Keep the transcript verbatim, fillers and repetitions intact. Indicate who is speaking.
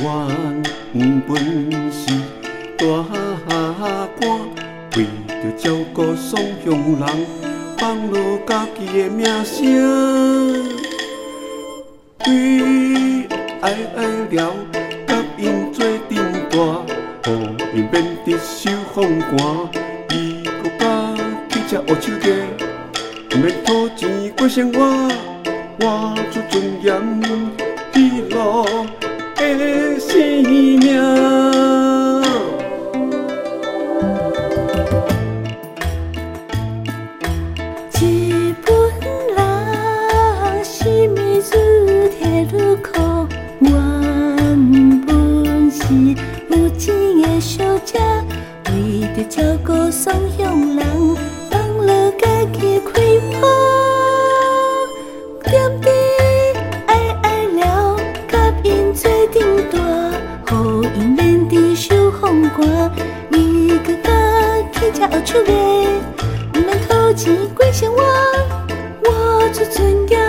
Speaker 1: 原本是大官，为着照顾双乡人，放落家己的名声。为爱爱了，甲因做阵大，予因免得受风寒。伊搁甲去吃乌手鸡，免讨钱过生活，活出尊严喜乐的生命。
Speaker 2: 日本人是米字铁路口，原本是有钱的小姐，为着照顾双乡人，放落家己开花。点滴爱爱了，甲因做阵大，予因免得受风寒。伊搁甲去吃黑手鸡。免讨钱过生活，活出尊严